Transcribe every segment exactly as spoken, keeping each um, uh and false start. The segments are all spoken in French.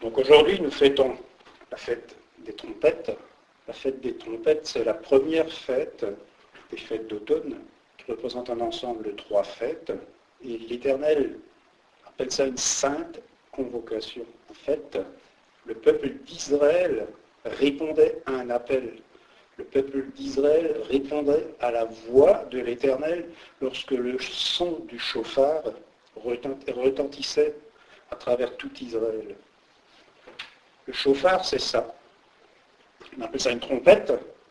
Donc aujourd'hui, nous fêtons la fête des trompettes. La fête des trompettes, c'est la première fête des fêtes d'automne, qui représente un ensemble de trois fêtes. Et l'Éternel appelle ça une sainte convocation. En fait, le peuple d'Israël répondait à un appel. Le peuple d'Israël répondait à la voix de l'Éternel lorsque le son du chauffard retentissait à travers tout Israël. Le chauffard, c'est ça. On appelle ça une trompette.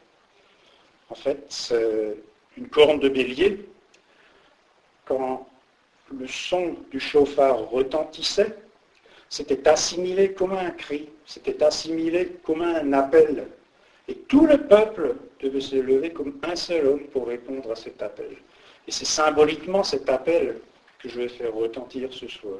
En fait, c'est une corne de bélier. Quand le son du chauffard retentissait, c'était assimilé comme un cri, c'était assimilé comme un appel. Et tout le peuple devait se lever comme un seul homme pour répondre à cet appel. Et c'est symboliquement cet appel que je vais faire retentir ce soir.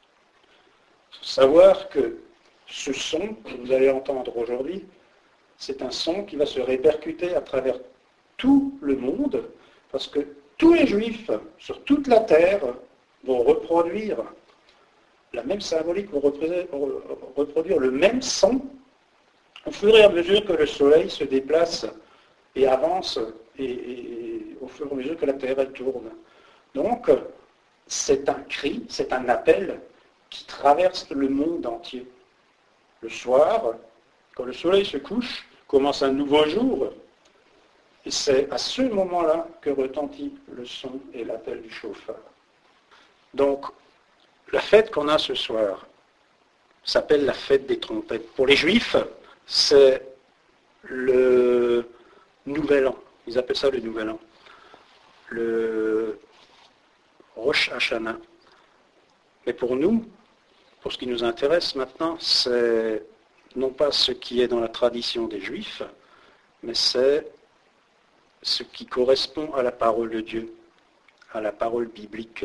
Il faut savoir que ce son que vous allez entendre aujourd'hui, c'est un son qui va se répercuter à travers tout le monde, parce que tous les Juifs sur toute la terre vont reproduire la même symbolique, vont reproduire le même son au fur et à mesure que le soleil se déplace et avance, et, et au fur et à mesure que la terre elle tourne. Donc, c'est un cri, c'est un appel qui traverse le monde entier. Le soir, quand le soleil se couche, commence un nouveau jour, et c'est à ce moment-là que retentit le son et l'appel du chauffard. Donc, la fête qu'on a ce soir s'appelle la fête des trompettes. Pour les Juifs, c'est le Nouvel An. Ils appellent ça le Nouvel An. Le Rosh Hashanah. Mais pour nous, pour ce qui nous intéresse maintenant, c'est non pas ce qui est dans la tradition des Juifs, mais c'est ce qui correspond à la parole de Dieu, à la parole biblique.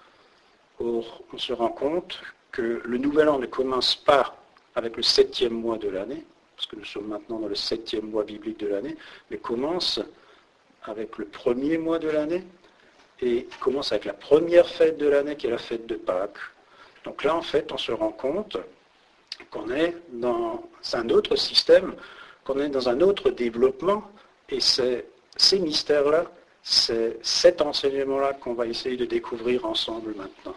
Or, on se rend compte que le Nouvel An ne commence pas avec le septième mois de l'année, parce que nous sommes maintenant dans le septième mois biblique de l'année, mais commence avec le premier mois de l'année, et commence avec la première fête de l'année, qui est la fête de Pâques. Donc là, en fait, on se rend compte qu'on est dans un autre système, qu'on est dans un autre développement, et c'est ces mystères-là, c'est cet enseignement-là qu'on va essayer de découvrir ensemble maintenant.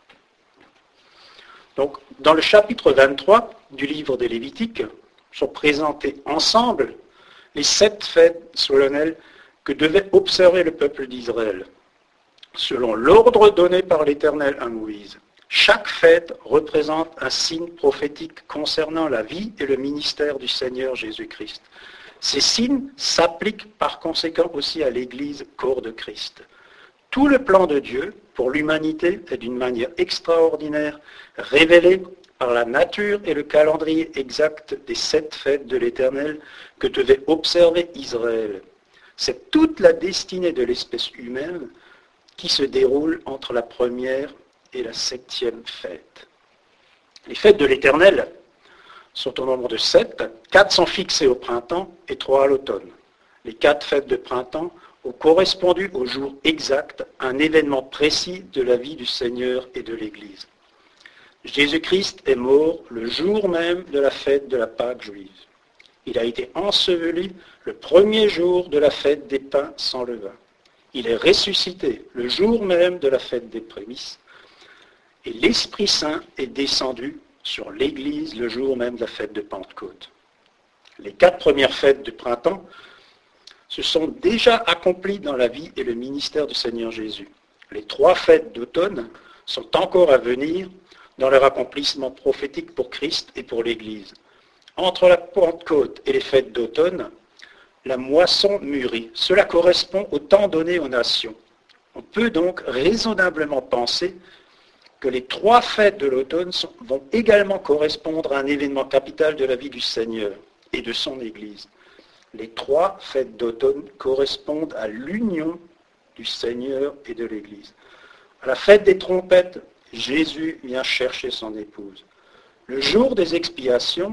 Donc, dans le chapitre vingt-trois du livre des Lévitiques, sont présentés ensemble les sept fêtes solennelles que devait observer le peuple d'Israël, selon l'ordre donné par l'Éternel à Moïse. Chaque fête représente un signe prophétique concernant la vie et le ministère du Seigneur Jésus-Christ. Ces signes s'appliquent par conséquent aussi à l'Église, corps de Christ. Tout le plan de Dieu pour l'humanité est d'une manière extraordinaire révélé par la nature et le calendrier exact des sept fêtes de l'Éternel que devait observer Israël. C'est toute la destinée de l'espèce humaine qui se déroule entre la première et la septième fête. Les fêtes de l'Éternel sont au nombre de sept. Quatre sont fixées au printemps et trois à l'automne. Les quatre fêtes de printemps ont correspondu au jour exact à un événement précis de la vie du Seigneur et de l'Église. Jésus-Christ est mort le jour même de la fête de la Pâque juive. Il a été enseveli le premier jour de la fête des pains sans levain. Il est ressuscité le jour même de la fête des prémices. Et l'Esprit Saint est descendu sur l'Église le jour même de la fête de Pentecôte. Les quatre premières fêtes du printemps se sont déjà accomplies dans la vie et le ministère du Seigneur Jésus. Les trois fêtes d'automne sont encore à venir dans leur accomplissement prophétique pour Christ et pour l'Église. Entre la Pentecôte et les fêtes d'automne, la moisson mûrit. Cela correspond au temps donné aux nations. On peut donc raisonnablement penser que les trois fêtes de l'automne sont- vont également correspondre à un événement capital de la vie du Seigneur et de son Église. Les trois fêtes d'automne correspondent à l'union du Seigneur et de l'Église. À la fête des trompettes, Jésus vient chercher son épouse. Le jour des expiations,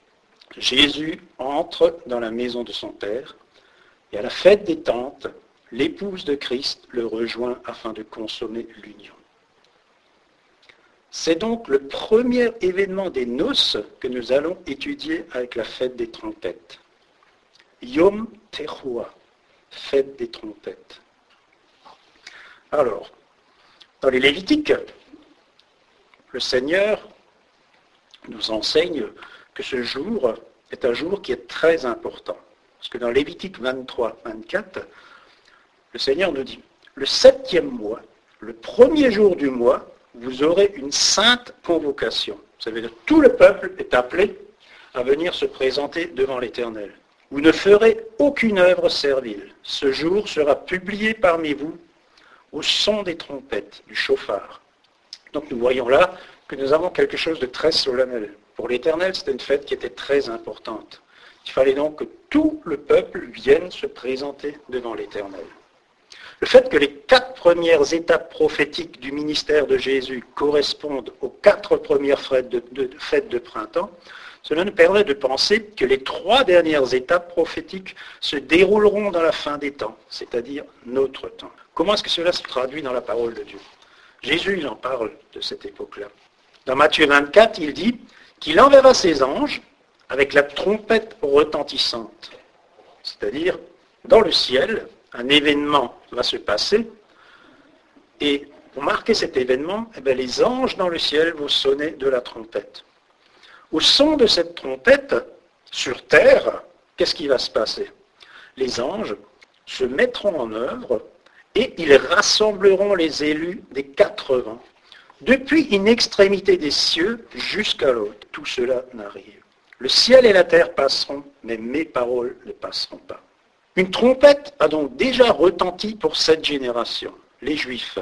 Jésus entre dans la maison de son Père. Et à la fête des tentes, l'épouse de Christ le rejoint afin de consommer l'union. C'est donc le premier événement des noces que nous allons étudier avec la fête des trompettes. Yom Teruah, fête des trompettes. Alors, dans les Lévitiques, le Seigneur nous enseigne que ce jour est un jour qui est très important. Parce que dans Lévitique vingt-trois vingt-quatre, le Seigneur nous dit, le septième mois, le premier jour du mois, vous aurez une sainte convocation. Ça veut dire que tout le peuple est appelé à venir se présenter devant l'Éternel. Vous ne ferez aucune œuvre servile. Ce jour sera publié parmi vous au son des trompettes, du chauffard. Donc nous voyons là que nous avons quelque chose de très solennel. Pour l'Éternel, c'était une fête qui était très importante. Il fallait donc que tout le peuple vienne se présenter devant l'Éternel. Le fait que les quatre premières étapes prophétiques du ministère de Jésus correspondent aux quatre premières fêtes de, de, de, fêtes de printemps, cela nous permet de penser que les trois dernières étapes prophétiques se dérouleront dans la fin des temps, c'est-à-dire notre temps. Comment est-ce que cela se traduit dans la parole de Dieu? Jésus il en parle de cette époque-là. Dans Matthieu vingt-quatre, il dit qu'il enverra ses anges avec la trompette retentissante. C'est-à-dire, dans le ciel, un événement va se passer, et pour marquer cet événement, eh bien, les anges dans le ciel vont sonner de la trompette. Au son de cette trompette, sur terre, qu'est-ce qui va se passer? Les anges se mettront en œuvre et ils rassembleront les élus des quatre vents, depuis une extrémité des cieux jusqu'à l'autre. Tout cela n'arrive. Le ciel et la terre passeront, mais mes paroles ne passeront pas. Une trompette a donc déjà retenti pour cette génération, les Juifs,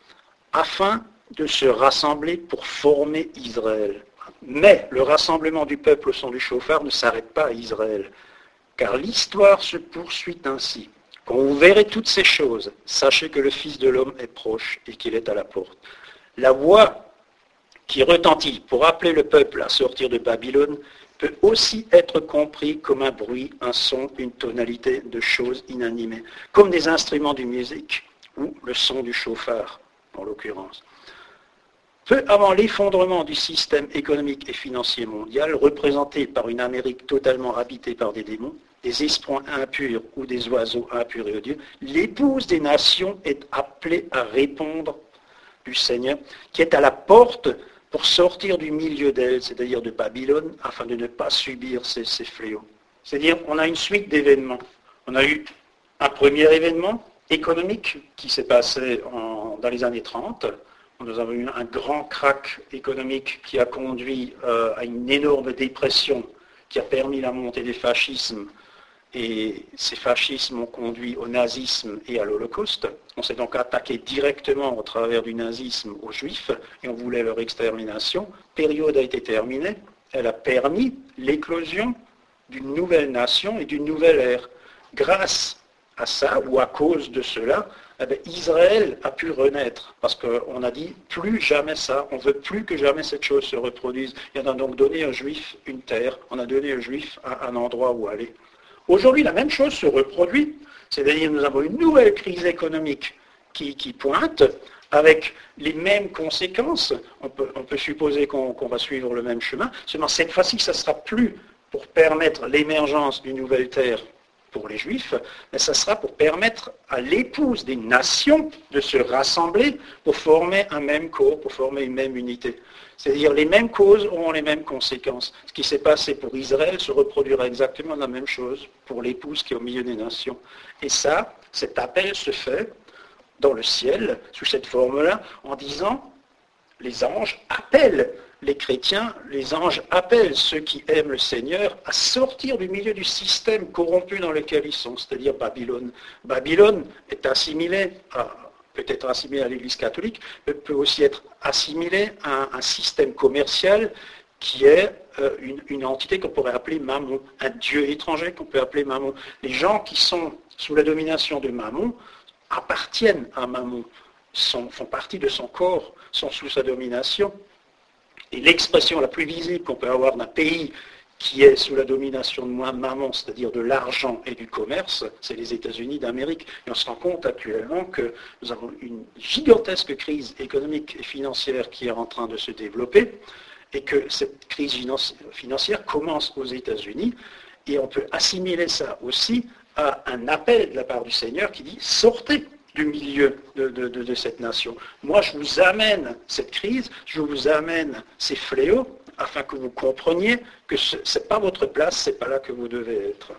afin de se rassembler pour former Israël. Mais le rassemblement du peuple au son du chauffard ne s'arrête pas à Israël, car l'histoire se poursuit ainsi. Quand vous verrez toutes ces choses, sachez que le Fils de l'homme est proche et qu'il est à la porte. La voix qui retentit pour appeler le peuple à sortir de Babylone peut aussi être compris comme un bruit, un son, une tonalité de choses inanimées, comme des instruments de musique ou le son du chauffard, en l'occurrence. Peu avant l'effondrement du système économique et financier mondial, représenté par une Amérique totalement habitée par des démons, des esprits impurs ou des oiseaux impurs et odieux, l'épouse des nations est appelée à répondre du Seigneur, qui est à la porte pour sortir du milieu d'elle, c'est-à-dire de Babylone, afin de ne pas subir ces, ces fléaux. C'est-à-dire, on a une suite d'événements. On a eu un premier événement économique qui s'est passé en, dans les années trente. Nous avons eu un grand krach économique qui a conduit euh, à une énorme dépression qui a permis la montée des fascismes. Et ces fascismes ont conduit au nazisme et à l'Holocauste. On s'est donc attaqué directement au travers du nazisme aux Juifs et on voulait leur extermination. La période a été terminée. Elle a permis l'éclosion d'une nouvelle nation et d'une nouvelle ère. Grâce à ça, ou à cause de cela, eh bien, Israël a pu renaître. Parce qu'on a dit, plus jamais ça, on ne veut plus que jamais cette chose se reproduise. Et on a donc donné aux Juifs une terre, on a donné aux Juifs un, un endroit où aller. Aujourd'hui, la même chose se reproduit, c'est-à-dire nous avons une nouvelle crise économique qui, qui pointe, avec les mêmes conséquences. On peut, on peut supposer qu'on, qu'on va suivre le même chemin, seulement cette fois-ci, ça ne sera plus pour permettre l'émergence d'une nouvelle terre pour les Juifs, mais ça sera pour permettre à l'épouse des nations de se rassembler pour former un même corps, pour former une même unité. C'est-à-dire les mêmes causes auront les mêmes conséquences. Ce qui s'est passé pour Israël se reproduira exactement la même chose pour l'épouse qui est au milieu des nations. Et ça, cet appel se fait dans le ciel, sous cette forme-là, en disant, les anges appellent les chrétiens, les anges appellent ceux qui aiment le Seigneur à sortir du milieu du système corrompu dans lequel ils sont, c'est-à-dire Babylone. Babylone est assimilée à... peut être assimilé à l'Église catholique, mais peut aussi être assimilé à un, un système commercial qui est euh, une, une entité qu'on pourrait appeler Mammon, un dieu étranger qu'on peut appeler Mammon. Les gens qui sont sous la domination de Mammon appartiennent à Mammon, sont, font partie de son corps, sont sous sa domination. Et l'expression la plus visible qu'on peut avoir d'un pays qui est sous la domination de maman, c'est-à-dire de l'argent et du commerce, c'est les États-Unis d'Amérique. Et on se rend compte actuellement que nous avons une gigantesque crise économique et financière qui est en train de se développer, et que cette crise financière commence aux États-Unis, et on peut assimiler ça aussi à un appel de la part du Seigneur qui dit « sortez » du milieu de, de, de, de cette nation. Moi, je vous amène cette crise, je vous amène ces fléaux, afin que vous compreniez que ce n'est pas votre place, ce n'est pas là que vous devez être.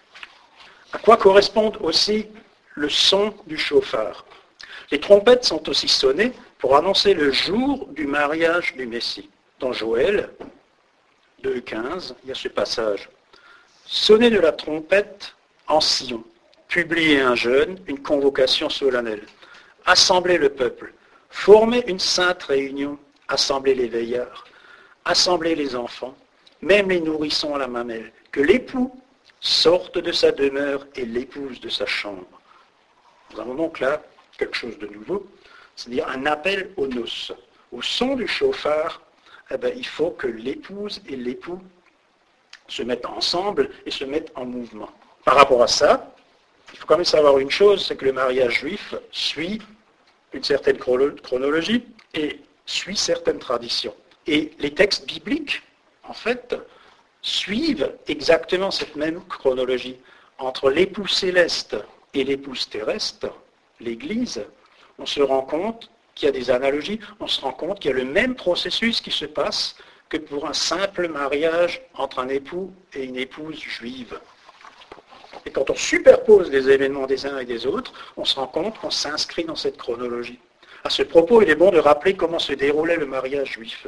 À quoi correspond aussi le son du chauffard? Les trompettes sont aussi sonnées pour annoncer le jour du mariage du Messie. Dans Joël deux quinze, il y a ce passage. « Sonnez de la trompette en Sion, publiez un jeûne, une convocation solennelle, assemblez le peuple, formez une sainte réunion, assemblez les veillards, assemblez les enfants, même les nourrissons à la mamelle, que l'époux sorte de sa demeure et l'épouse de sa chambre. » Nous avons donc là quelque chose de nouveau, c'est-à-dire un appel aux noces. Au son du chauffard, eh bien, il faut que l'épouse et l'époux se mettent ensemble et se mettent en mouvement. Par rapport à ça, il faut quand même savoir une chose, c'est que le mariage juif suit une certaine chronologie et suit certaines traditions. Et les textes bibliques, en fait, suivent exactement cette même chronologie. Entre l'époux céleste et l'épouse terrestre, l'Église, on se rend compte qu'il y a des analogies, on se rend compte qu'il y a le même processus qui se passe que pour un simple mariage entre un époux et une épouse juive. Et quand on superpose les événements des uns et des autres, on se rend compte qu'on s'inscrit dans cette chronologie. À ce propos, il est bon de rappeler comment se déroulait le mariage juif.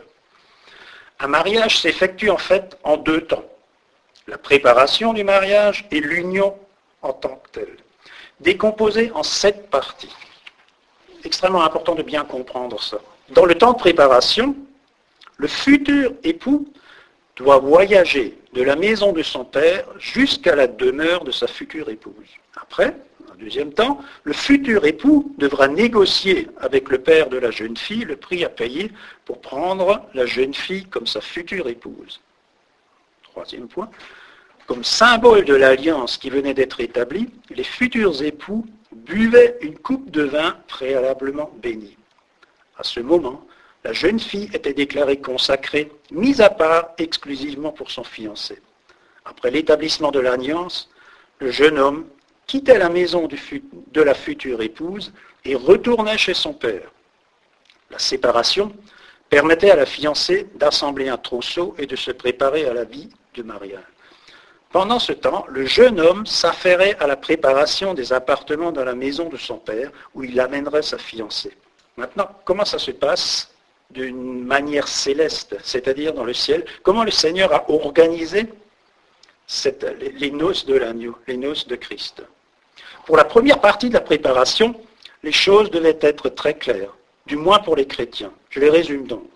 Un mariage s'effectue en fait en deux temps. La préparation du mariage et l'union en tant que telle. Décomposée en sept parties. Extrêmement important de bien comprendre ça. Dans le temps de préparation, le futur époux doit voyager de la maison de son père jusqu'à la demeure de sa future épouse. Après, en deuxième temps, le futur époux devra négocier avec le père de la jeune fille le prix à payer pour prendre la jeune fille comme sa future épouse. Troisième point, comme symbole de l'alliance qui venait d'être établie, les futurs époux buvaient une coupe de vin préalablement bénie. À ce moment, la jeune fille était déclarée consacrée, mise à part exclusivement pour son fiancé. Après l'établissement de l'alliance, le jeune homme quittait la maison du fut- de la future épouse et retournait chez son père. La séparation permettait à la fiancée d'assembler un trousseau et de se préparer à la vie du mariage. Pendant ce temps, le jeune homme s'affairait à la préparation des appartements dans la maison de son père où il amènerait sa fiancée. Maintenant, comment ça se passe d'une manière céleste, c'est-à-dire dans le ciel? Comment le Seigneur a organisé cette, les, les noces de l'agneau, les noces de Christ? Pour la première partie de la préparation, les choses devaient être très claires, du moins pour les chrétiens. Je les résume donc.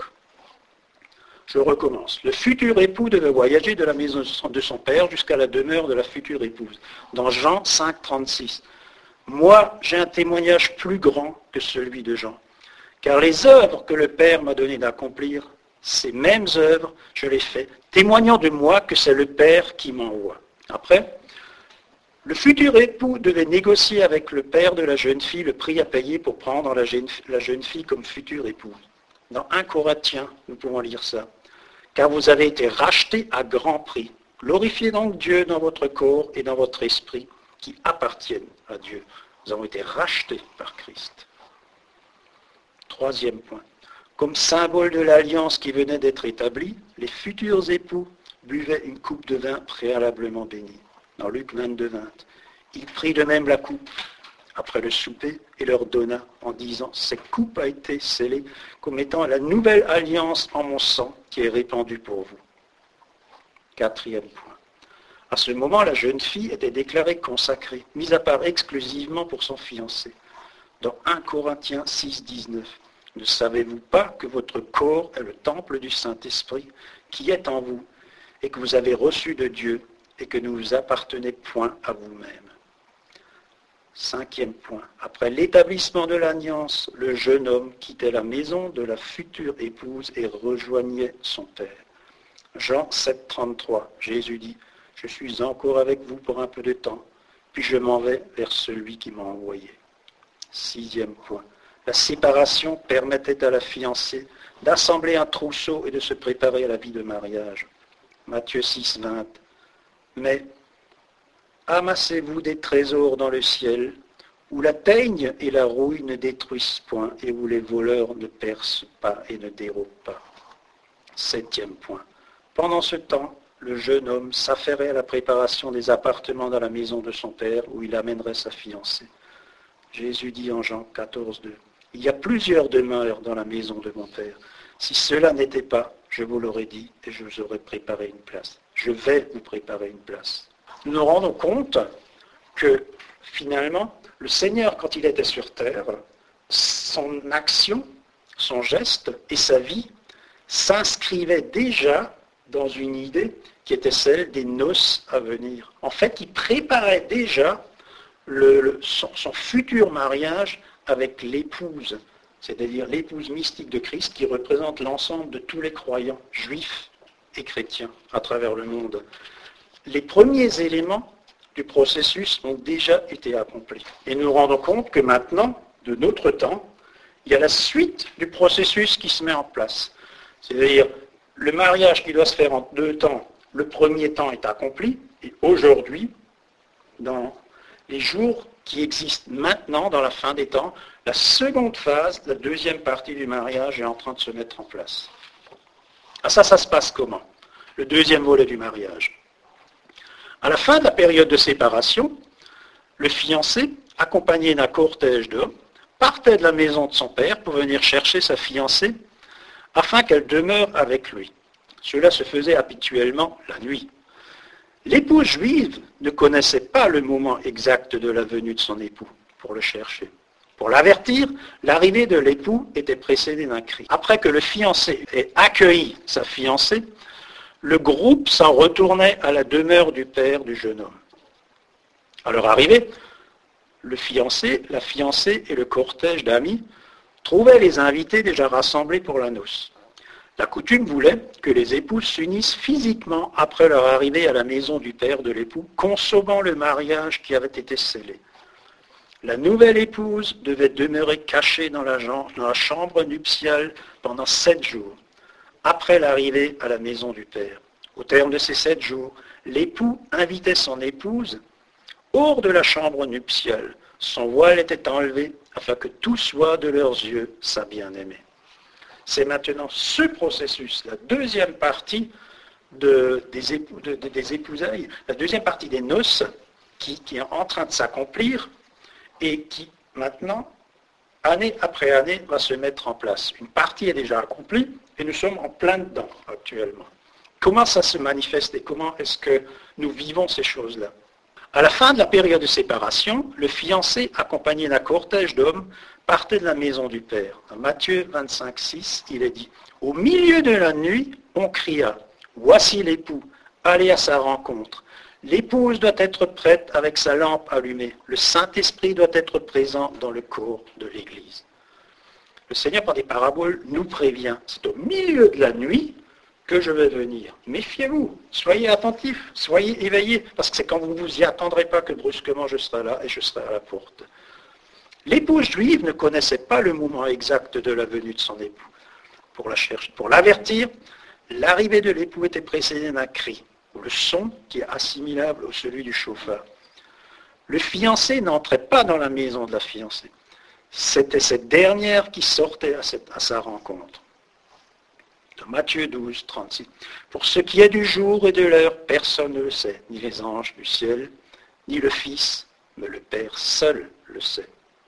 Je recommence. Le futur époux devait voyager de la maison de son père jusqu'à la demeure de la future épouse. Dans Jean cinq, trente-six. Moi, j'ai un témoignage plus grand que celui de Jean. Car les œuvres que le Père m'a donné d'accomplir, ces mêmes œuvres, je les fais, témoignant de moi que c'est le Père qui m'envoie. Après, le futur époux devait négocier avec le père de la jeune fille le prix à payer pour prendre la jeune, la jeune fille comme future épouse. Dans un Corinthiens, nous pouvons lire ça. Car vous avez été rachetés à grand prix. Glorifiez donc Dieu dans votre corps et dans votre esprit qui appartiennent à Dieu. Nous avons été rachetés par Christ. Troisième point. Comme symbole de l'alliance qui venait d'être établie, les futurs époux buvaient une coupe de vin préalablement bénie. Dans Luc vingt-deux, vingt. Il prit de même la coupe après le souper et leur donna en disant « Cette coupe a été scellée comme étant la nouvelle alliance en mon sang qui est répandue pour vous. » Quatrième point. À ce moment, la jeune fille était déclarée consacrée, mise à part exclusivement pour son fiancé. Dans un Corinthiens six, dix-neuf. Ne savez-vous pas que votre corps est le temple du Saint-Esprit qui est en vous et que vous avez reçu de Dieu et que ne vous appartenez point à vous-même. Cinquième point. Après l'établissement de l'alliance, le jeune homme quittait la maison de la future épouse et rejoignait son père. Jean sept, trente-trois, Jésus dit, « Je suis encore avec vous pour un peu de temps, puis je m'en vais vers celui qui m'a envoyé. » Sixième point. La séparation permettait à la fiancée d'assembler un trousseau et de se préparer à la vie de mariage. Matthieu six, vingt. Mais amassez-vous des trésors dans le ciel, où la teigne et la rouille ne détruisent point, et où les voleurs ne percent pas et ne dérobent pas. Septième point. Pendant ce temps, le jeune homme s'affairait à la préparation des appartements dans la maison de son père, où il amènerait sa fiancée. Jésus dit en Jean quatorze, deux, « Il y a plusieurs demeures dans la maison de mon père. Si cela n'était pas, je vous l'aurais dit et je vous aurais préparé une place. Je vais vous préparer une place. » Nous nous rendons compte que finalement, le Seigneur, quand il était sur terre, son action, son geste et sa vie s'inscrivaient déjà dans une idée qui était celle des noces à venir. En fait, il préparait déjà le, le, son, son futur mariage avec l'épouse, c'est-à-dire l'épouse mystique de Christ qui représente l'ensemble de tous les croyants, juifs et chrétiens à travers le monde. Les premiers éléments du processus ont déjà été accomplis. Et nous nous rendons compte que maintenant, de notre temps, il y a la suite du processus qui se met en place. C'est-à-dire, le mariage qui doit se faire en deux temps, le premier temps est accompli, et aujourd'hui, dans les jours qui existent maintenant, dans la fin des temps, la seconde phase, la deuxième partie du mariage est en train de se mettre en place. Ah, ça, ça se passe comment? Le deuxième volet du mariage. À la fin de la période de séparation, le fiancé, accompagné d'un cortège d'hommes, partait de la maison de son père pour venir chercher sa fiancée afin qu'elle demeure avec lui. Cela se faisait habituellement la nuit. L'épouse juive ne connaissait pas le moment exact de la venue de son époux pour le chercher. Pour l'avertir, l'arrivée de l'époux était précédée d'un cri. Après que le fiancé ait accueilli sa fiancée, le groupe s'en retournait à la demeure du père du jeune homme. À leur arrivée, le fiancé, la fiancée et le cortège d'amis trouvaient les invités déjà rassemblés pour la noce. La coutume voulait que les épouses s'unissent physiquement après leur arrivée à la maison du père de l'époux, consommant le mariage qui avait été scellé. La nouvelle épouse devait demeurer cachée dans la, dans la chambre nuptiale pendant sept jours, après l'arrivée à la maison du père. Au terme de ces sept jours, l'époux invitait son épouse hors de la chambre nuptiale. Son voile était enlevé afin que tous voient de leurs yeux sa bien-aimée. C'est maintenant ce processus, la deuxième partie de, des, épou, de, de, des épousailles, la deuxième partie des noces qui, qui est en train de s'accomplir et qui maintenant, année après année, va se mettre en place. Une partie est déjà accomplie et nous sommes en plein dedans actuellement. Comment ça se manifeste et comment est-ce que nous vivons ces choses-là? À la fin de la période de séparation, le fiancé, accompagné d'un cortège d'hommes, partait de la maison du père. Dans Matthieu vingt-cinq, six, il est dit, « Au milieu de la nuit, on cria, « Voici l'époux, allez à sa rencontre. L'épouse doit être prête avec sa lampe allumée. Le Saint-Esprit doit être présent dans le corps de l'Église. » Le Seigneur, par des paraboles, nous prévient. C'est au milieu de la nuit que je vais venir. Méfiez-vous, soyez attentifs, soyez éveillés, parce que c'est quand vous ne vous y attendrez pas que brusquement je serai là et je serai à la porte. L'épouse juive ne connaissait pas le moment exact de la venue de son époux. Pour la chercher, pour l'avertir, l'arrivée de l'époux était précédée d'un cri, le son qui est assimilable au celui du chauffard. Le fiancé n'entrait pas dans la maison de la fiancée. C'était cette dernière qui sortait à, cette, à sa rencontre. De Matthieu douze, trente-six. Pour ce qui est du jour et de l'heure, personne ne le sait, ni les anges du ciel, ni le Fils, mais le Père seul le sait.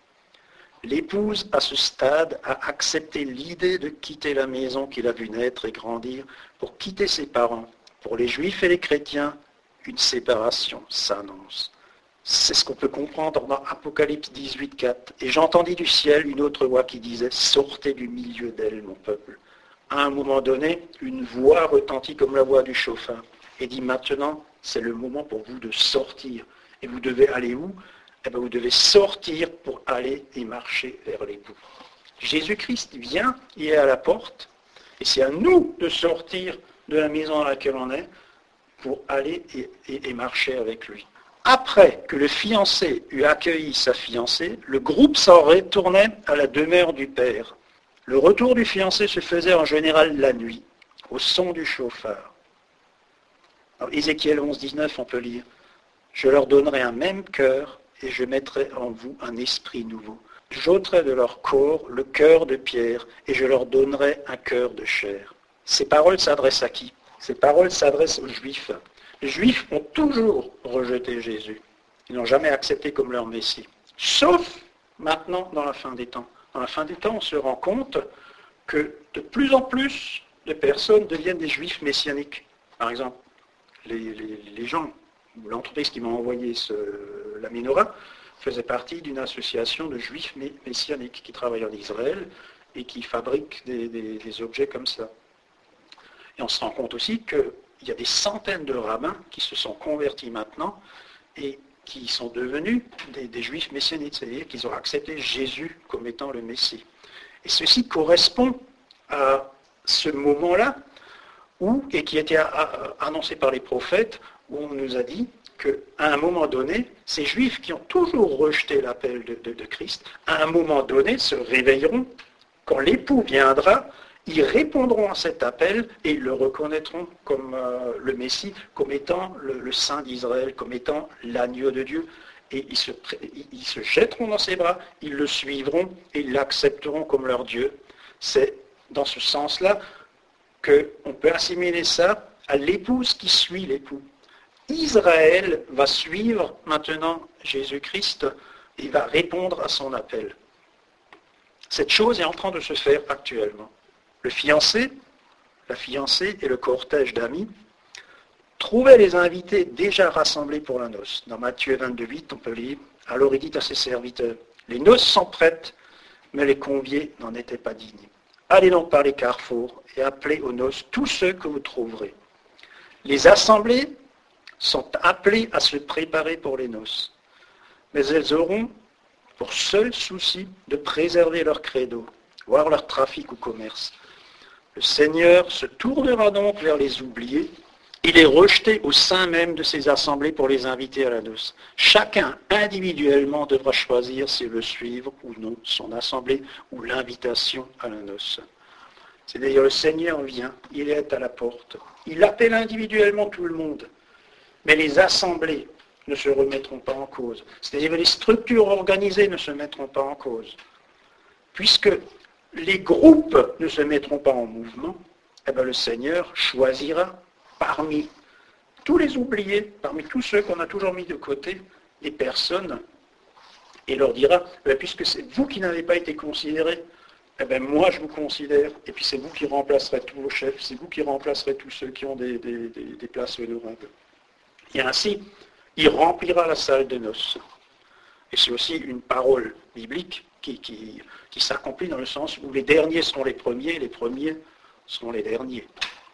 L'épouse, à ce stade, a accepté l'idée de quitter la maison qu'il a vue naître et grandir pour quitter ses parents. Pour les Juifs et les chrétiens, une séparation s'annonce. C'est ce qu'on peut comprendre dans Apocalypse dix-huit, quatre. Et j'entendis du ciel une autre voix qui disait « Sortez du milieu d'elle, mon peuple ». À un moment donné, une voix retentit comme la voix du chauffard et dit « Maintenant, c'est le moment pour vous de sortir. Et vous devez aller où ? Eh bien, vous devez sortir pour aller et marcher vers l'époux. » Jésus-Christ vient, il est à la porte, et c'est à nous de sortir de la maison dans laquelle on est pour aller et, et, et marcher avec lui. Après que le fiancé eut accueilli sa fiancée, le groupe s'en retournait à la demeure du père. Le retour du fiancé se faisait en général la nuit, au son du chauffard. Alors, Ézéchiel onze, dix-neuf, on peut lire « Je leur donnerai un même cœur et je mettrai en vous un esprit nouveau. J'ôterai de leur corps le cœur de pierre et je leur donnerai un cœur de chair. » Ces paroles s'adressent à qui? Ces paroles s'adressent aux Juifs. Les Juifs ont toujours rejeté Jésus. Ils n'ont jamais accepté comme leur Messie. Sauf maintenant dans la fin des temps. Dans la fin des temps, on se rend compte que de plus en plus de personnes deviennent des Juifs messianiques. Par exemple, les, les, les gens, l'entreprise qui m'a envoyé ce, la Menorah, faisait partie d'une association de Juifs messianiques qui travaillent en Israël et qui fabriquent des, des, des objets comme ça. Et on se rend compte aussi que il y a des centaines de rabbins qui se sont convertis maintenant et qui sont devenus des, des juifs messianiques, c'est-à-dire qu'ils ont accepté Jésus comme étant le Messie. Et ceci correspond à ce moment-là, où, et qui a été annoncé par les prophètes, où on nous a dit qu'à un moment donné, ces juifs qui ont toujours rejeté l'appel de, de, de Christ, à un moment donné se réveilleront. Quand l'époux viendra, ils répondront à cet appel et ils le reconnaîtront comme euh, le Messie, comme étant le, le Saint d'Israël, comme étant l'agneau de Dieu. Et ils se, ils se jetteront dans ses bras, ils le suivront et ils l'accepteront comme leur Dieu. C'est dans ce sens-là qu'on peut assimiler ça à l'épouse qui suit l'époux. Israël va suivre maintenant Jésus-Christ et va répondre à son appel. Cette chose est en train de se faire actuellement. Le fiancé, la fiancée et le cortège d'amis trouvaient les invités déjà rassemblés pour la noce. Dans Matthieu vingt-deux, huit, on peut lire « Alors il dit à ses serviteurs, les noces sont prêtes, mais les conviés n'en étaient pas dignes. Allez donc par les carrefours et appelez aux noces tous ceux que vous trouverez. Les assemblées sont appelées à se préparer pour les noces, mais elles auront pour seul souci de préserver leur credo, voire leur trafic ou commerce. Le Seigneur se tournera donc vers les oubliés et les rejeter au sein même de ses assemblées pour les inviter à la noce. Chacun individuellement devra choisir s'il veut suivre ou non son assemblée ou l'invitation à la noce. C'est-à-dire le Seigneur vient, il est à la porte. Il appelle individuellement tout le monde. Mais les assemblées ne se remettront pas en cause. C'est-à-dire que les structures organisées ne se mettront pas en cause. Puisque les groupes ne se mettront pas en mouvement, eh bien le Seigneur choisira parmi tous les oubliés, parmi tous ceux qu'on a toujours mis de côté, des personnes, et leur dira, eh puisque c'est vous qui n'avez pas été considérés, eh bien moi je vous considère, et puis c'est vous qui remplacerez tous vos chefs, c'est vous qui remplacerez tous ceux qui ont des, des, des, des places honorables. Et ainsi, il remplira la salle de noces. Et c'est aussi une parole biblique qui, qui, qui s'accomplit dans le sens où les derniers seront les premiers, et les premiers seront les derniers.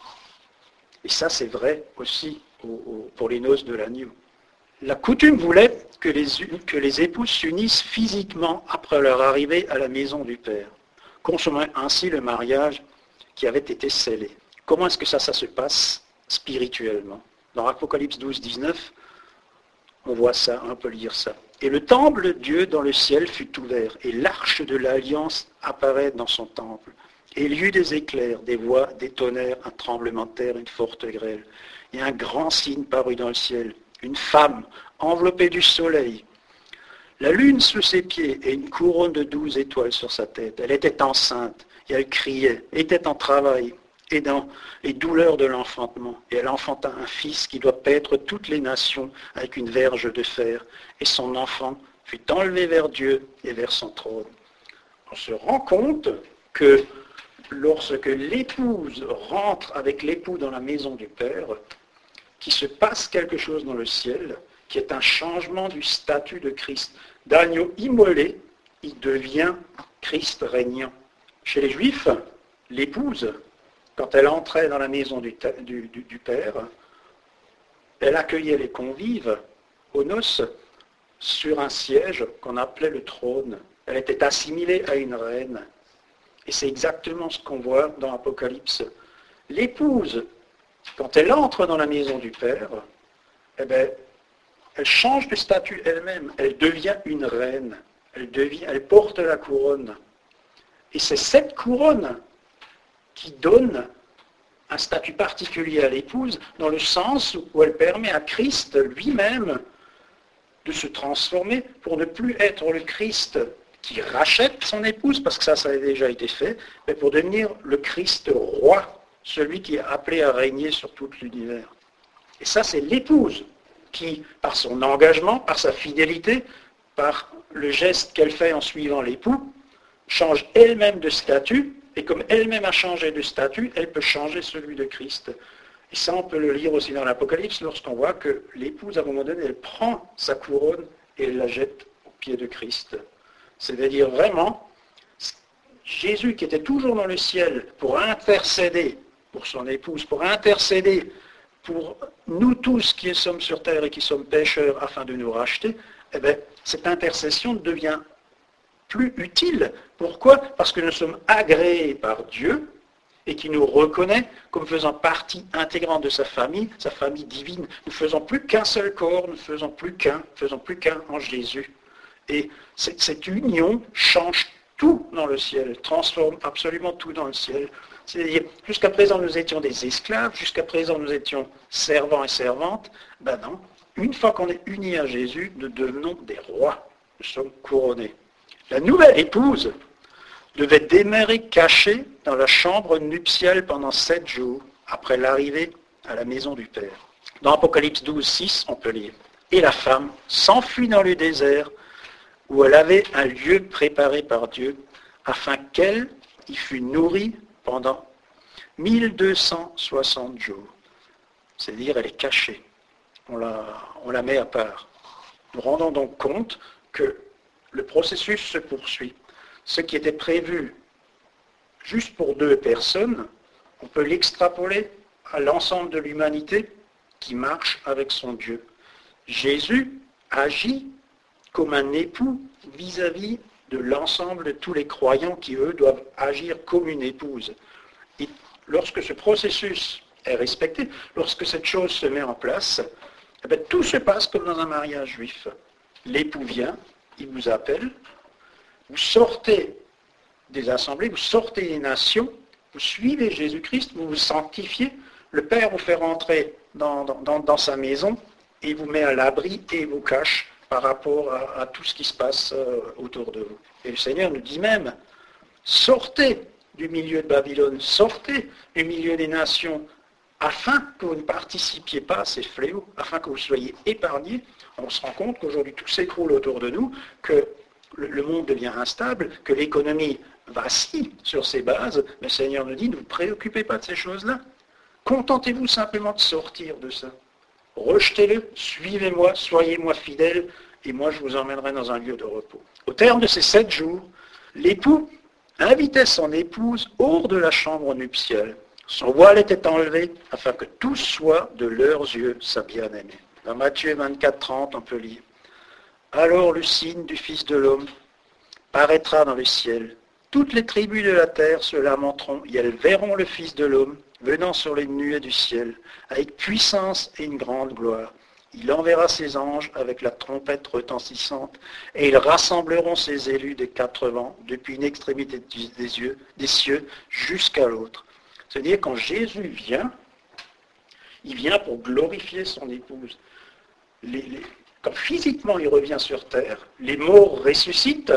Et ça, c'est vrai aussi au, au, pour les noces de l'agneau. La coutume voulait que les, que les épouses s'unissent physiquement après leur arrivée à la maison du Père, consommant ainsi le mariage qui avait été scellé. Comment est-ce que ça, ça se passe spirituellement? Dans Apocalypse douze, dix-neuf, on voit ça, on peut lire ça. Et le temple de Dieu dans le ciel fut ouvert, et l'arche de l'alliance apparaît dans son temple. Et il y eut des éclairs, des voix, des tonnerres, un tremblement de terre, une forte grêle. Et un grand signe parut dans le ciel, une femme enveloppée du soleil, la lune sous ses pieds et une couronne de douze étoiles sur sa tête. Elle était enceinte, et elle criait, était en travail, et dans les douleurs de l'enfantement. Et elle enfanta un fils qui doit paître toutes les nations avec une verge de fer. Et son enfant fut enlevé vers Dieu et vers son trône. On se rend compte que lorsque l'épouse rentre avec l'époux dans la maison du Père, qu'il se passe quelque chose dans le ciel, qui est un changement du statut de Christ. D'agneau immolé, il devient Christ régnant. Chez les Juifs, l'épouse, quand elle entrait dans la maison du, du, du, du Père, elle accueillait les convives aux noces sur un siège qu'on appelait le trône. Elle était assimilée à une reine. Et c'est exactement ce qu'on voit dans l'Apocalypse. L'épouse quand elle entre dans la maison du Père, eh bien, elle change de statut elle-même. Elle devient une reine. Elle, devient, elle porte la couronne. Et c'est cette couronne qui donne un statut particulier à l'épouse, dans le sens où elle permet à Christ lui-même de se transformer pour ne plus être le Christ qui rachète son épouse, parce que ça, ça a déjà été fait, mais pour devenir le Christ roi, celui qui est appelé à régner sur tout l'univers. Et ça, c'est l'épouse qui, par son engagement, par sa fidélité, par le geste qu'elle fait en suivant l'époux, change elle-même de statut, et comme elle-même a changé de statut, elle peut changer celui de Christ. Et ça, on peut le lire aussi dans l'Apocalypse, lorsqu'on voit que l'épouse, à un moment donné, elle prend sa couronne et elle la jette aux pieds de Christ. C'est-à-dire vraiment, Jésus qui était toujours dans le ciel pour intercéder pour son épouse, pour intercéder pour nous tous qui sommes sur terre et qui sommes pécheurs afin de nous racheter, eh bien, cette intercession devient plus utile. Pourquoi ? Parce que nous sommes agréés par Dieu et qui nous reconnaît comme faisant partie intégrante de sa famille, sa famille divine. Nous ne faisons plus qu'un seul corps, nous ne faisons plus qu'un, faisons plus qu'un en Jésus. Et cette, cette union change tout dans le ciel, transforme absolument tout dans le ciel. C'est-à-dire, jusqu'à présent nous étions des esclaves, jusqu'à présent nous étions servants et servantes. Ben non, une fois qu'on est unis à Jésus, nous devenons des rois, nous sommes couronnés. La nouvelle épouse devait demeurer cachée dans la chambre nuptiale pendant sept jours après l'arrivée à la maison du Père. Dans Apocalypse douze, six, on peut lire « Et la femme s'enfuit dans le désert où elle avait un lieu préparé par Dieu afin qu'elle y fût nourrie pendant mille deux cent soixante jours. » C'est-à-dire elle est cachée. On la, on la met à part. Nous rendons donc compte que le processus se poursuit. Ce qui était prévu juste pour deux personnes, on peut l'extrapoler à l'ensemble de l'humanité qui marche avec son Dieu. Jésus agit comme un époux vis-à-vis de l'ensemble de tous les croyants qui, eux, doivent agir comme une épouse. Et lorsque ce processus est respecté, lorsque cette chose se met en place, eh bien, tout se passe comme dans un mariage juif. L'époux vient, il vous appelle, vous sortez des assemblées, vous sortez des nations, vous suivez Jésus-Christ, vous vous sanctifiez, le Père vous fait rentrer dans, dans, dans sa maison et vous met à l'abri et vous cache par rapport à, à tout ce qui se passe euh, autour de vous. Et le Seigneur nous dit même, sortez du milieu de Babylone, sortez du milieu des nations, afin que vous ne participiez pas à ces fléaux, afin que vous soyez épargnés. On se rend compte qu'aujourd'hui tout s'écroule autour de nous, que le monde devient instable, que l'économie vacille sur ses bases, mais le Seigneur nous dit, ne vous préoccupez pas de ces choses-là. Contentez-vous simplement de sortir de ça. Rejetez-le, suivez-moi, soyez-moi fidèles, et moi je vous emmènerai dans un lieu de repos. Au terme de ces sept jours, l'époux invitait son épouse hors de la chambre nuptiale. Son voile était enlevé afin que tous soient de leurs yeux sa bien-aimée. Dans Matthieu vingt-quatre, trente, on peut lire. Alors le signe du Fils de l'homme paraîtra dans le ciel. Toutes les tribus de la terre se lamenteront et elles verront le Fils de l'homme venant sur les nuées du ciel, avec puissance et une grande gloire. Il enverra ses anges avec la trompette retentissante, et ils rassembleront ses élus des quatre vents, depuis une extrémité des, yeux, des cieux jusqu'à l'autre. C'est-à-dire quand Jésus vient, il vient pour glorifier son épouse. Les, les, quand physiquement il revient sur terre, les morts ressuscitent,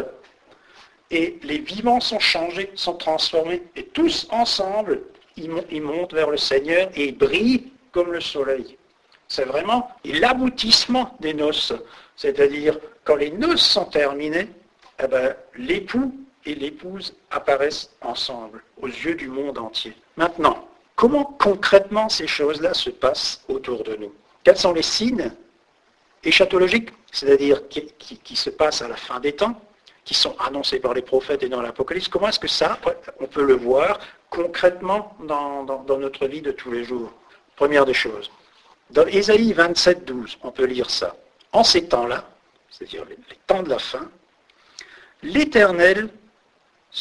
et les vivants sont changés, sont transformés, et tous ensemble, ils montent vers le Seigneur et ils brillent comme le soleil. C'est vraiment l'aboutissement des noces. C'est-à-dire, quand les noces sont terminées, eh ben, l'époux et l'épouse apparaissent ensemble, aux yeux du monde entier. Maintenant, comment concrètement ces choses-là se passent autour de nous ? Quels sont les signes eschatologiques, c'est-à-dire qui, qui, qui se passent à la fin des temps, qui sont annoncés par les prophètes et dans l'Apocalypse? Comment est-ce que ça, on peut le voir concrètement dans, dans, dans notre vie de tous les jours? Première des choses. Dans Ésaïe vingt-sept, douze, on peut lire ça. En ces temps-là, c'est-à-dire les, les temps de la fin, l'Éternel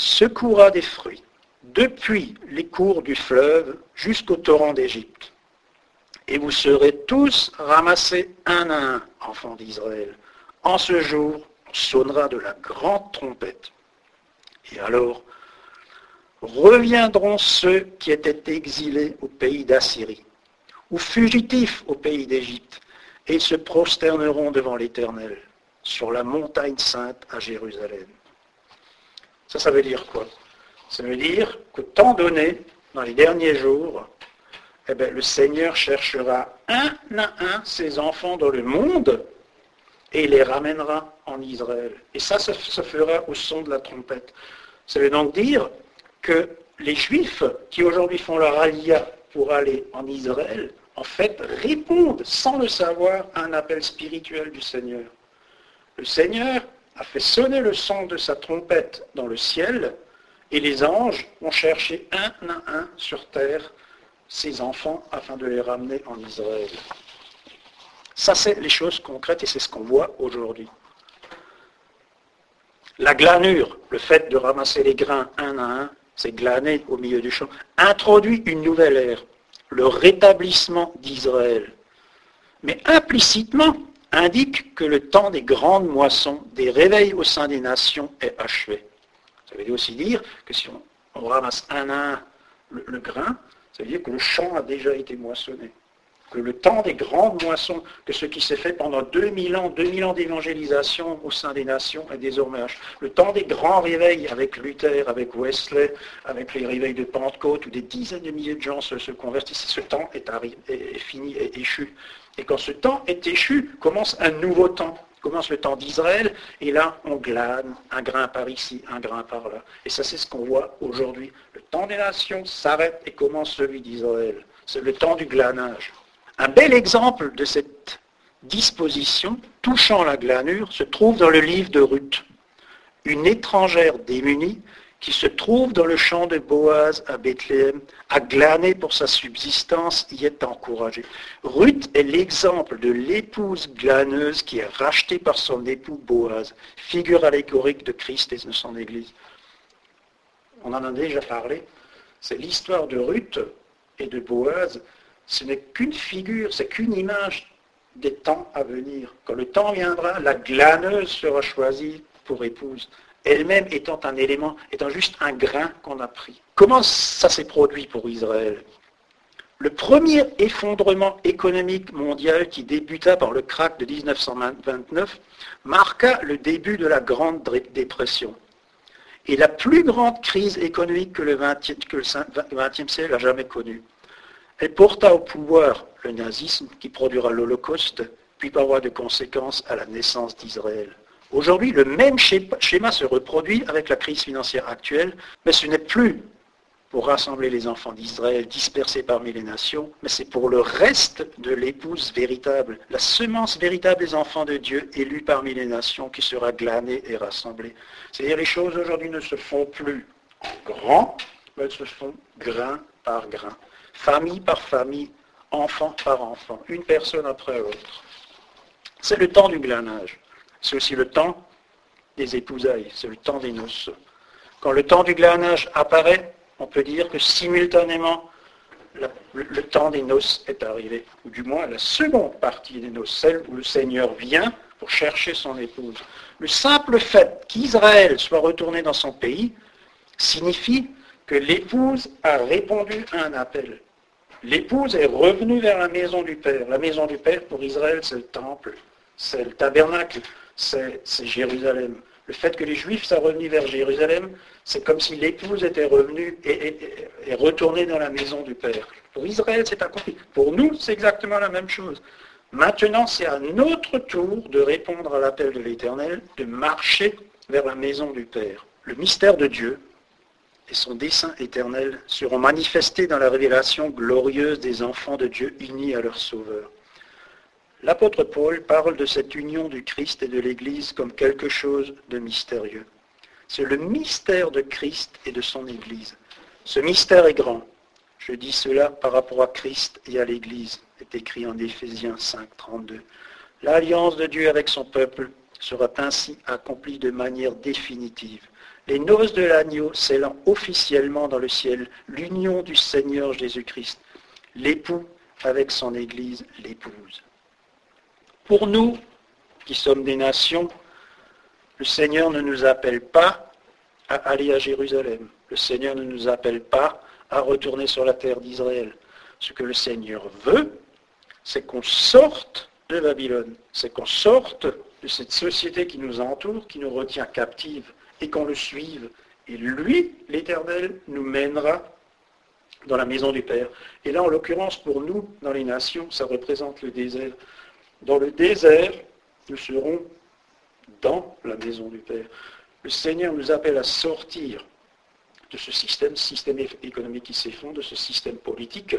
secourra des fruits, depuis les cours du fleuve jusqu'au torrent d'Égypte. et vous serez tous ramassés un à un, enfants d'Israël. En ce jour, on sonnera de la grande trompette. Et alors, reviendront ceux qui étaient exilés au pays d'Assyrie, ou fugitifs au pays d'Égypte, et ils se prosterneront devant l'Éternel, sur la montagne sainte à Jérusalem. Ça, ça veut dire quoi? Ça veut dire qu'au temps donné, dans les derniers jours, eh bien, le Seigneur cherchera un à un ses enfants dans le monde et il les ramènera en Israël. Et ça, ça se fera au son de la trompette. Ça veut donc dire que les Juifs qui aujourd'hui font leur aliyah pour aller en Israël, en fait, répondent sans le savoir à un appel spirituel du Seigneur. Le Seigneur a fait sonner le son de sa trompette dans le ciel et les anges ont cherché un à un sur terre ses enfants afin de les ramener en Israël. Ça, c'est les choses concrètes et c'est ce qu'on voit aujourd'hui. La glanure, le fait de ramasser les grains un à un, c'est glaner au milieu du champ, introduit une nouvelle ère, le rétablissement d'Israël. Mais implicitement, indique que le temps des grandes moissons, des réveils au sein des nations est achevé. Ça veut aussi dire que si on, on ramasse un à un le, le grain, ça veut dire que le champ a déjà été moissonné. Que le temps des grandes moissons, que ce qui s'est fait pendant deux mille ans, deux mille ans d'évangélisation au sein des nations est désormais achevé. Le temps des grands réveils avec Luther, avec Wesley, avec les réveils de Pentecôte, où des dizaines de milliers de gens se, se convertissent, ce temps est, arrivé, est, est fini, est échu. Et quand ce temps est échu, commence un nouveau temps. Commence le temps d'Israël, et là, on glane un grain par ici, un grain par là. Et ça, c'est ce qu'on voit aujourd'hui. Le temps des nations s'arrête et commence celui d'Israël. C'est le temps du glanage. Un bel exemple de cette disposition touchant la glanure se trouve dans le livre de Ruth. Une étrangère démunie qui se trouve dans le champ de Boaz à Bethléem, a glané pour sa subsistance, y est encouragée. Ruth est l'exemple de l'épouse glaneuse qui est rachetée par son époux Boaz, figure allégorique de Christ et de son Église. On en a déjà parlé. C'est l'histoire de Ruth et de Boaz. Ce n'est qu'une figure, c'est qu'une image des temps à venir. Quand le temps viendra, la glaneuse sera choisie pour épouse, elle-même étant un élément, étant juste un grain qu'on a pris. Comment ça s'est produit pour Israël? Le premier effondrement économique mondial qui débuta par le krach de dix-neuf cent vingt-neuf marqua le début de la Grande Dépression. Et la plus grande crise économique que le vingtième siècle a jamais connue. Elle porta au pouvoir le nazisme qui produira l'Holocauste, puis par voie de conséquence à la naissance d'Israël. Aujourd'hui, le même schéma se reproduit avec la crise financière actuelle, mais ce n'est plus pour rassembler les enfants d'Israël dispersés parmi les nations, mais c'est pour le reste de l'épouse véritable, la semence véritable des enfants de Dieu élus parmi les nations qui sera glanée et rassemblée. C'est-à-dire les choses aujourd'hui ne se font plus en grand, mais elles se font grain par grain, famille par famille, enfant par enfant, une personne après l'autre. C'est le temps du glanage. C'est aussi le temps des épousailles, c'est le temps des noces. Quand le temps du glanage apparaît, on peut dire que simultanément, la, le, le temps des noces est arrivé, ou du moins la seconde partie des noces, celle où le Seigneur vient pour chercher son épouse. Le simple fait qu'Israël soit retourné dans son pays signifie que l'épouse a répondu à un appel. L'épouse est revenue vers la maison du Père. La maison du Père, pour Israël, c'est le temple, c'est le tabernacle, c'est, c'est Jérusalem. Le fait que les Juifs soient revenus vers Jérusalem, c'est comme si l'épouse était revenue et, et, et retournée dans la maison du Père. Pour Israël, c'est accompli. Pour nous, c'est exactement la même chose. Maintenant, c'est à notre tour de répondre à l'appel de l'Éternel, de marcher vers la maison du Père. Le mystère de Dieu et son dessein éternel seront manifestés dans la révélation glorieuse des enfants de Dieu unis à leur Sauveur. L'apôtre Paul parle de cette union du Christ et de l'Église comme quelque chose de mystérieux. C'est le mystère de Christ et de son Église. Ce mystère est grand. Je dis cela par rapport à Christ et à l'Église, est écrit en Éphésiens cinq, trente-deux. L'alliance de Dieu avec son peuple sera ainsi accomplie de manière définitive. Les noces de l'agneau scellant officiellement dans le ciel l'union du Seigneur Jésus-Christ. L'époux avec son Église, l'épouse. Pour nous, qui sommes des nations, le Seigneur ne nous appelle pas à aller à Jérusalem. Le Seigneur ne nous appelle pas à retourner sur la terre d'Israël. Ce que le Seigneur veut, c'est qu'on sorte de Babylone, c'est qu'on sorte de cette société qui nous entoure, qui nous retient captives, et qu'on le suive. Et lui, l'Éternel, nous mènera dans la maison du Père. Et là, en l'occurrence, pour nous, dans les nations, ça représente le désert. Dans le désert, nous serons dans la maison du Père. Le Seigneur nous appelle à sortir de ce système, système économique qui s'effondre, de ce système politique,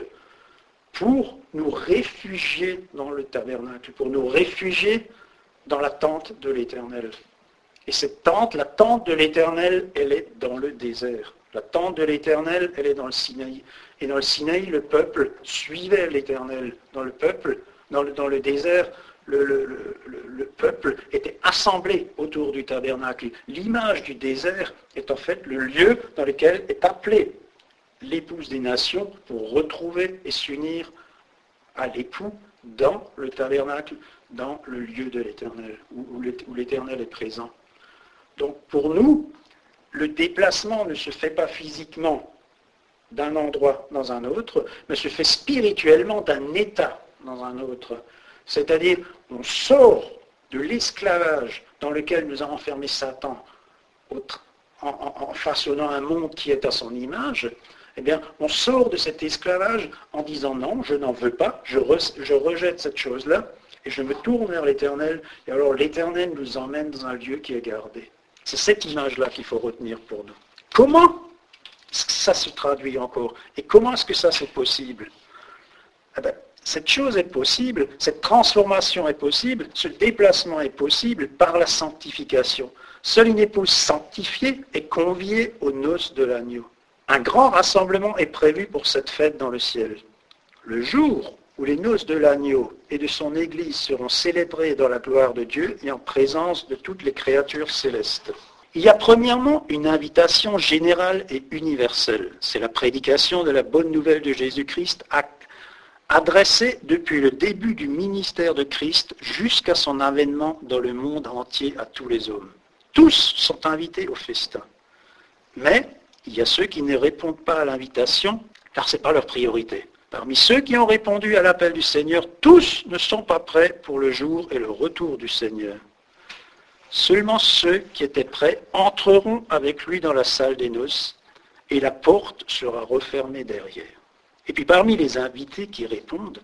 pour nous réfugier dans le tabernacle, pour nous réfugier dans la tente de l'Éternel. Et cette tente, la tente de l'Éternel, elle est dans le désert. La tente de l'Éternel, elle est dans le Sinaï. Et dans le Sinaï, le peuple suivait l'Éternel. Dans le peuple, dans le, dans le désert, le, le, le, le peuple était assemblé autour du tabernacle. L'image du désert est en fait le lieu dans lequel est appelée l'épouse des nations pour retrouver et s'unir à l'époux dans le tabernacle, dans le lieu de l'Éternel, où l'Éternel est présent. Donc pour nous, le déplacement ne se fait pas physiquement d'un endroit dans un autre, mais se fait spirituellement d'un état dans un autre. C'est-à-dire, on sort de l'esclavage dans lequel nous a enfermé Satan en, en, en façonnant un monde qui est à son image. Eh bien, on sort de cet esclavage en disant non, je n'en veux pas, je, re, je rejette cette chose-là, et je me tourne vers l'Éternel, et alors l'Éternel nous emmène dans un lieu qui est gardé. C'est cette image-là qu'il faut retenir pour nous. Comment est-ce que ça se traduit encore? Et comment est-ce que ça c'est possible? Eh bien, cette chose est possible, cette transformation est possible, ce déplacement est possible par la sanctification. Seule une épouse sanctifiée est conviée aux noces de l'agneau. Un grand rassemblement est prévu pour cette fête dans le ciel. Le jour où les noces de l'agneau et de son Église seront célébrées dans la gloire de Dieu et en présence de toutes les créatures célestes. Il y a premièrement une invitation générale et universelle. C'est la prédication de la bonne nouvelle de Jésus-Christ adressée depuis le début du ministère de Christ jusqu'à son avènement dans le monde entier à tous les hommes. Tous sont invités au festin. Mais il y a ceux qui ne répondent pas à l'invitation car ce n'est pas leur priorité. Parmi ceux qui ont répondu à l'appel du Seigneur, tous ne sont pas prêts pour le jour et le retour du Seigneur. Seulement ceux qui étaient prêts entreront avec lui dans la salle des noces et la porte sera refermée derrière. Et puis parmi les invités qui répondent,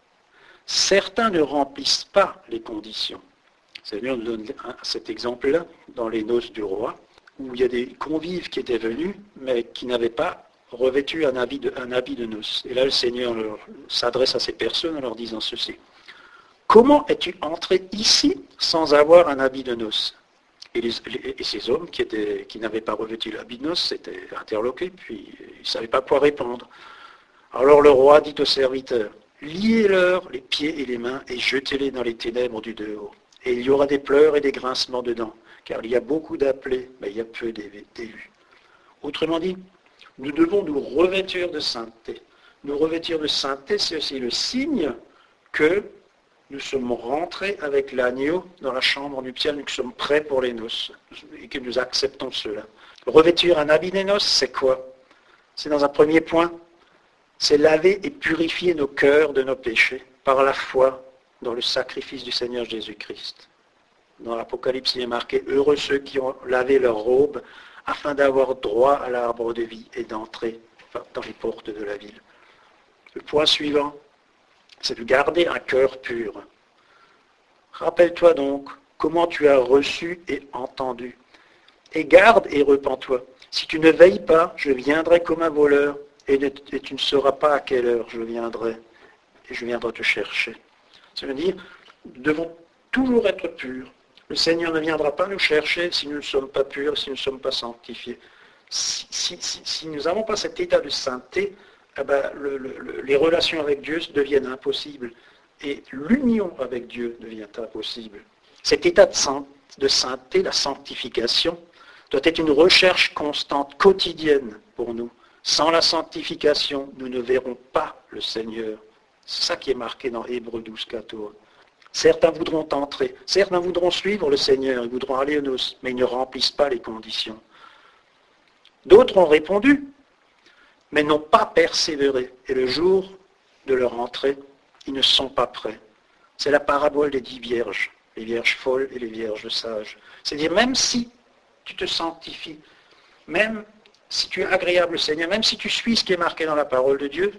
certains ne remplissent pas les conditions. Le Seigneur nous donne cet exemple-là dans les noces du roi, où il y a des convives qui étaient venus, mais qui n'avaient pas revêtu un habit, de, un habit de noces. Et là, le Seigneur leur, s'adresse à ces personnes en leur disant ceci. Comment es-tu entré ici sans avoir un habit de noces? Et, les, les, et ces hommes qui, étaient, qui n'avaient pas revêtu l'habit de noces étaient interloqués, puis ils ne savaient pas quoi répondre. Alors le roi dit aux serviteurs, liez-leur les pieds et les mains et jetez-les dans les ténèbres du dehors. Et il y aura des pleurs et des grincements dedans, car il y a beaucoup d'appelés, mais il y a peu d'élus. Autrement dit, nous devons nous revêtir de sainteté. Nous revêtir de sainteté, c'est aussi le signe que nous sommes rentrés avec l'agneau dans la chambre nuptiale, nous sommes prêts pour les noces, et que nous acceptons cela. Revêtir un habit des noces, c'est quoi? C'est dans un premier point, c'est laver et purifier nos cœurs de nos péchés par la foi dans le sacrifice du Seigneur Jésus-Christ. Dans l'Apocalypse, il est marqué « Heureux ceux qui ont lavé leurs robes afin d'avoir droit à l'arbre de vie et d'entrer dans les portes de la ville. » Le point suivant, c'est de garder un cœur pur. Rappelle-toi donc comment tu as reçu et entendu. Et garde et repens-toi. Si tu ne veilles pas, je viendrai comme un voleur, et, ne, et tu ne sauras pas à quelle heure je viendrai, et je viendrai te chercher. Ça veut dire, nous devons toujours être purs. Le Seigneur ne viendra pas nous chercher si nous ne sommes pas purs, si nous ne sommes pas sanctifiés. Si, si, si, si nous n'avons pas cet état de sainteté, eh ben, le, le, les relations avec Dieu deviennent impossibles. Et l'union avec Dieu devient impossible. Cet état de, saint, de sainteté, la sanctification, doit être une recherche constante, quotidienne pour nous. Sans la sanctification, nous ne verrons pas le Seigneur. C'est ça qui est marqué dans Hébreux douze, quatorze. Certains voudront entrer, certains voudront suivre le Seigneur, ils voudront aller aux noces, mais ils ne remplissent pas les conditions. D'autres ont répondu, mais n'ont pas persévéré. Et le jour de leur entrée, ils ne sont pas prêts. C'est la parabole des dix vierges, les vierges folles et les vierges sages. C'est-à-dire, même si tu te sanctifies, même si tu es agréable au Seigneur, même si tu suis ce qui est marqué dans la parole de Dieu,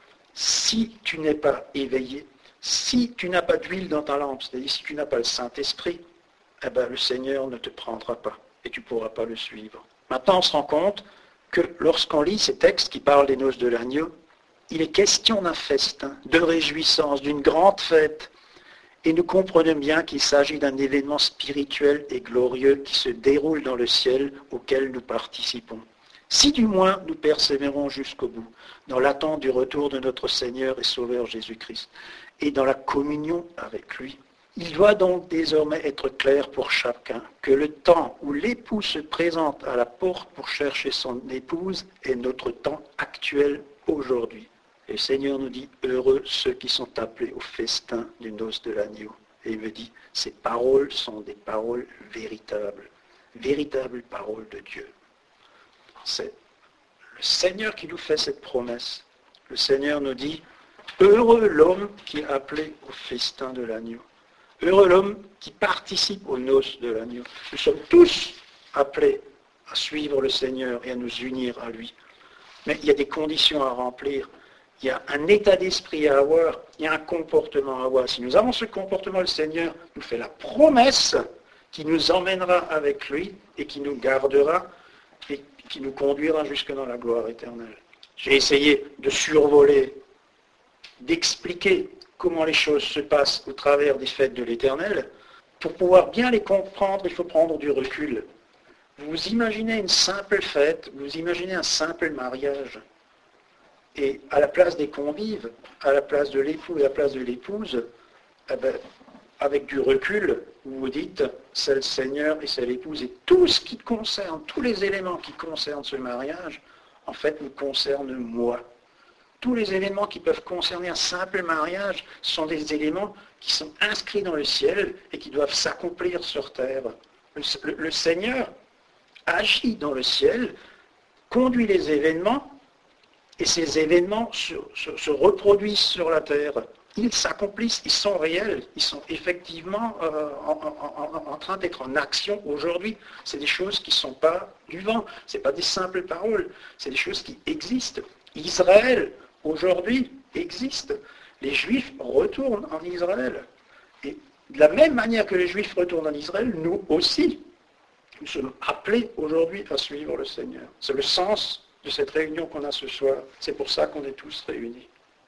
si tu n'es pas éveillé, si tu n'as pas d'huile dans ta lampe, c'est-à-dire si tu n'as pas le Saint-Esprit, eh ben, le Seigneur ne te prendra pas et tu ne pourras pas le suivre. Maintenant, on se rend compte que lorsqu'on lit ces textes qui parlent des noces de l'agneau, il est question d'un festin, de réjouissance, d'une grande fête. Et nous comprenons bien qu'il s'agit d'un événement spirituel et glorieux qui se déroule dans le ciel auquel nous participons. Si du moins nous persévérons jusqu'au bout, dans l'attente du retour de notre Seigneur et Sauveur Jésus-Christ, et dans la communion avec lui, il doit donc désormais être clair pour chacun que le temps où l'époux se présente à la porte pour chercher son épouse est notre temps actuel aujourd'hui. Et le Seigneur nous dit, heureux ceux qui sont appelés au festin du noces de l'agneau. Et il me dit, ces paroles sont des paroles véritables, véritables paroles de Dieu. C'est le Seigneur qui nous fait cette promesse. Le Seigneur nous dit, heureux l'homme qui est appelé au festin de l'agneau. Heureux l'homme qui participe aux noces de l'agneau. Nous sommes tous appelés à suivre le Seigneur et à nous unir à lui. Mais il y a des conditions à remplir. Il y a un état d'esprit à avoir, il y a un comportement à avoir. Si nous avons ce comportement, le Seigneur nous fait la promesse qui nous emmènera avec lui et qui nous gardera et qui nous conduira jusque dans la gloire éternelle. J'ai essayé de survoler, d'expliquer comment les choses se passent au travers des fêtes de l'Éternel. Pour pouvoir bien les comprendre, il faut prendre du recul. Vous imaginez une simple fête, vous imaginez un simple mariage. Et à la place des convives, à la place de l'époux et à la place de l'épouse, eh ben, avec du recul, vous vous dites, c'est le Seigneur et c'est l'épouse. Et tout ce qui concerne, tous les éléments qui concernent ce mariage, en fait, me concernent moi. Tous les éléments qui peuvent concerner un simple mariage sont des éléments qui sont inscrits dans le ciel et qui doivent s'accomplir sur terre. Le, le, le Seigneur agit dans le ciel, conduit les événements, et ces événements se, se, se reproduisent sur la terre. Ils s'accomplissent, ils sont réels, ils sont effectivement euh, en, en, en, en train d'être en action aujourd'hui. C'est des choses qui ne sont pas du vent, ce n'est pas des simples paroles, c'est des choses qui existent. Israël, aujourd'hui, existe. Les Juifs retournent en Israël. Et de la même manière que les Juifs retournent en Israël, nous aussi, nous sommes appelés aujourd'hui à suivre le Seigneur. C'est le sens de cette réunion qu'on a ce soir. C'est pour ça qu'on est tous réunis.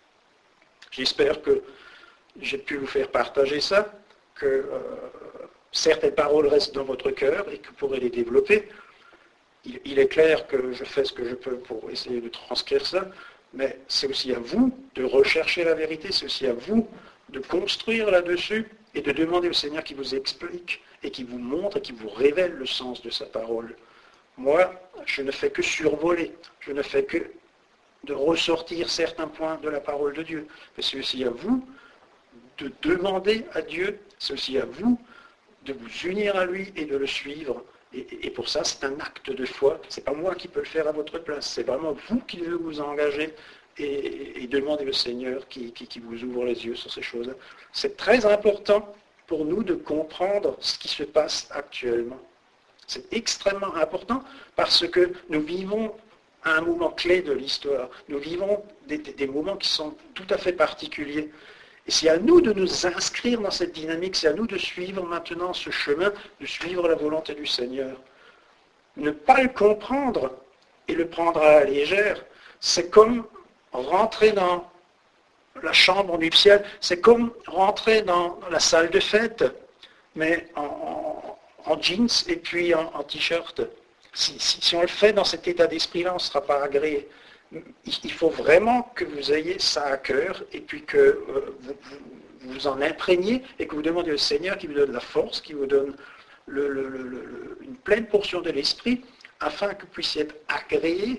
J'espère que j'ai pu vous faire partager ça, que euh, certaines paroles restent dans votre cœur et que vous pourrez les développer. Il, il est clair que je fais ce que je peux pour essayer de transcrire ça, mais c'est aussi à vous de rechercher la vérité, c'est aussi à vous de construire là-dessus et de demander au Seigneur qui vous explique et qui vous montre et qui vous révèle le sens de sa parole. Moi, je ne fais que survoler, je ne fais que de ressortir certains points de la parole de Dieu. Mais c'est aussi à vous de demander à Dieu, c'est aussi à vous de vous unir à lui et de le suivre. Et, et pour ça, c'est un acte de foi. Ce n'est pas moi qui peux le faire à votre place. C'est vraiment vous qui devez vous engager et, et demander au Seigneur qui, qui, qui vous ouvre les yeux sur ces choses-là. C'est très important pour nous de comprendre ce qui se passe actuellement. C'est extrêmement important parce que nous vivons à un moment clé de l'histoire. Nous vivons des, des, des moments qui sont tout à fait particuliers. Et c'est à nous de nous inscrire dans cette dynamique, c'est à nous de suivre maintenant ce chemin, de suivre la volonté du Seigneur. Ne pas le comprendre et le prendre à la légère, c'est comme rentrer dans la chambre nuptiale, c'est comme rentrer dans la salle de fête, mais en, en, en jeans et puis en, en t-shirt. Si, si, si on le fait dans cet état d'esprit-là, on ne sera pas agréé. Il faut vraiment que vous ayez ça à cœur et puis que euh, vous, vous vous en imprégniez et que vous demandez au Seigneur qui vous donne la force, qui vous donne le, le, le, le, une pleine portion de l'esprit afin que vous puissiez être agréé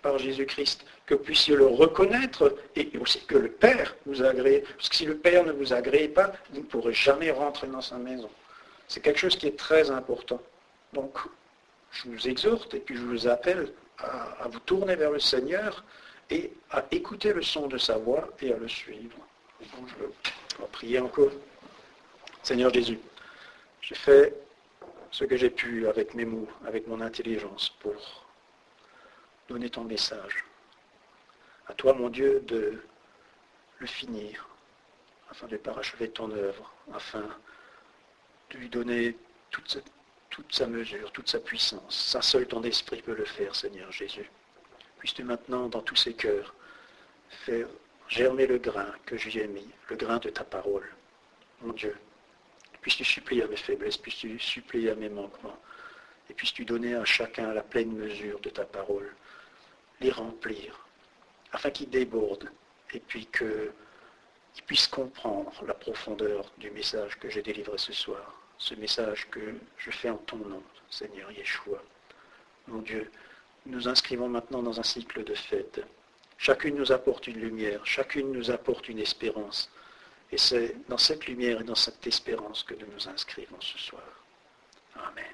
par Jésus-Christ, que vous puissiez le reconnaître et aussi que le Père vous a agréé. Parce que si le Père ne vous agrée pas, vous ne pourrez jamais rentrer dans sa maison. C'est quelque chose qui est très important. Donc, je vous exhorte et puis je vous appelle à, à vous tourner vers le Seigneur et à écouter le son de sa voix et à le suivre. Donc, je vais prier encore. Seigneur Jésus, j'ai fait ce que j'ai pu avec mes mots, avec mon intelligence pour donner ton message. À toi, mon Dieu, de le finir, afin de parachever ton œuvre, afin de lui donner toute sa, toute sa mesure, toute sa puissance. Ça seul ton esprit peut le faire, Seigneur Jésus. Puisses-tu maintenant, dans tous ces cœurs, faire germer le grain que j'y ai mis, le grain de ta parole. Mon Dieu, puisses-tu supplier à mes faiblesses, puisses-tu supplier à mes manquements, et puisses-tu donner à chacun la pleine mesure de ta parole, les remplir, afin qu'ils débordent, et puis qu'ils puissent comprendre la profondeur du message que j'ai délivré ce soir, ce message que je fais en ton nom, Seigneur Yeshua. Mon Dieu, nous nous inscrivons maintenant dans un cycle de fêtes. Chacune nous apporte une lumière, chacune nous apporte une espérance. Et c'est dans cette lumière et dans cette espérance que nous nous inscrivons ce soir. Amen.